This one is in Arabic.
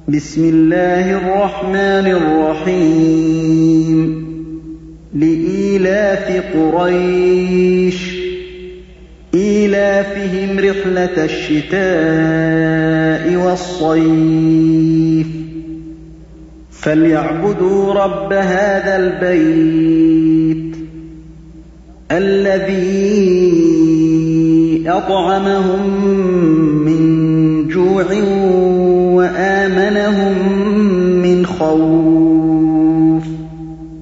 بسم الله الرحمن الرحيم لإيلاف قريش إيلافهم رحلة الشتاء والصيف فليعبدوا رب هذا البيت الذي أطعمهم من جوع وآمنهم من خوف